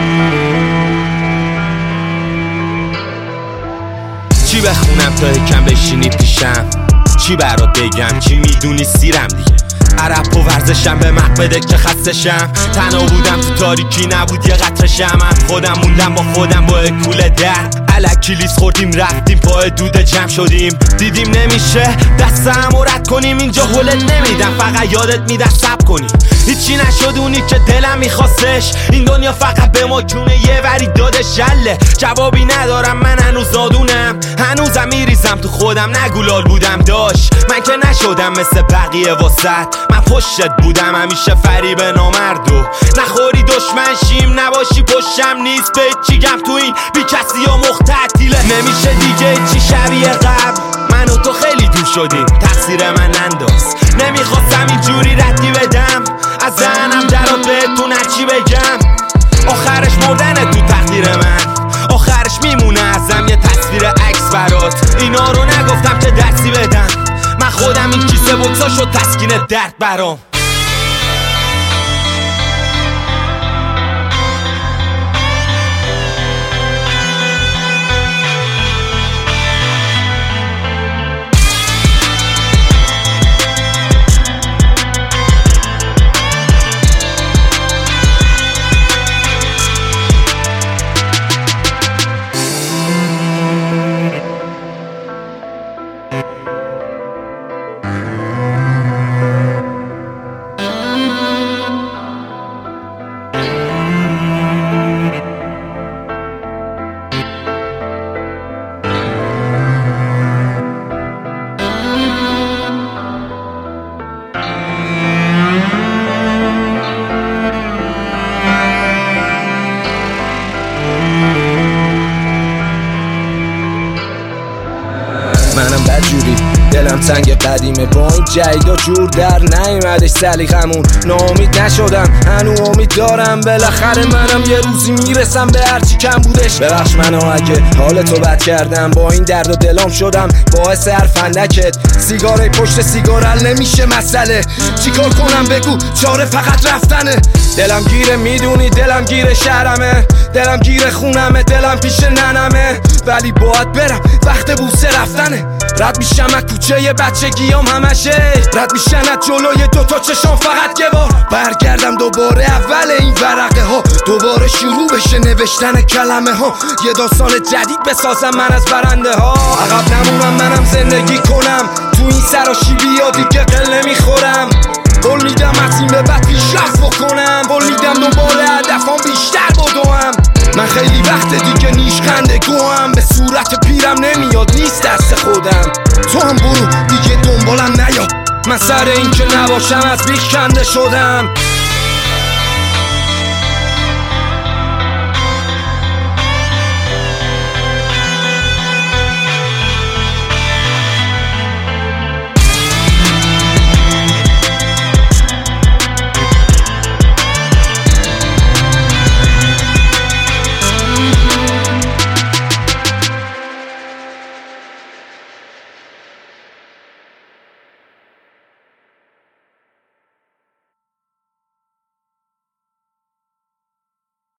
چی بخونم تا یکم بشینی پیشم؟ چی برات بگم؟ چی میدونی سیرم دیگه؟ عرب و ورزشم به مق بده که خستشم. تنها بودم تو تاریکی، نبود یه قطره شمع. خودم موندم با خودم با کوله در. الکی لیز خوردیم رفتیم پای دوده جمع شدیم. دیدیم نمیشه دستم و رد کنیم. اینجا هولت نمیدم، فقط یادت میدم صبر کنیم. هیچی نشد اونی که دلم میخواستش. این دنیا فقط به ما جونه یه وری داده شله. جوابی ندارم، من هنوز نادونم. هنوزم میریزم تو خودم، نگولال بودم داشت. من که نشدم مثل بقیه واسط. من پشتت بودم همیشه فریب نامردو. نخوری دشمن شیم، نباشی پشتم نیست. به چی گم تو این بی کسی و مختطیله. نمیشه دیگه چی شبیه قبل. من و تو خیلی دور شدیم، تقصیر من ننداز. نمیخواستم اینجوری ردی بدم از ذهنم، درات بهتون هرچی بگم. آخرش مردن تو تقدیر من، آخرش میمونه ازم یه تصویر عکس برات. اینا رو نگفتم که درسی بدم، من خودم این کیسه بکسا شد تسکین درد برام. منم بدجوری دلم تنگ قدیمه، با این جیدا جور در نیومدش سلیقمون. ناامید نشدم هنو امید دارم، بالاخره منم یه روزی میرسم به هرچی کم بودش. ببخش منو اگه حالتو بد کردم، با این درد و دلم شدم باعث هر فندکت. سیگاره پشت سیگار حل نمیشه مسئله، چیکار کنم بگو چاره فقط رفتنه. دلم گیره میدونی دلم گیره شهرمه، دلم گیره خونمه، دلم پیش ننمه. ولی باید برم وقت بوسه رفتنه. رد میشم از کوچه بچگیام همشه، رد میشن از جلوی دوتا چشام فقط یه بار. برگردم دوباره اول این ورقه ها، دوباره شروع بشه نوشتن کلمه ها. یه داستان جدید بسازم من از برنده ها. عقب نمونم منم زندگی کنم، تو این سراشیبی ها دیگه قل نمیخورم. قول میدم از این به بعد پیشرفت بکنم، قول میدم دوباره هدفام بیشتر بدوم. من خیلی وقت دیگه نیشخنده گوهم، به صورت پیرم نمیاد نیست دست خودم. تو هم برو دیگه دنبالم نیا، من سر این که نباشم از بیخ کنده شدم.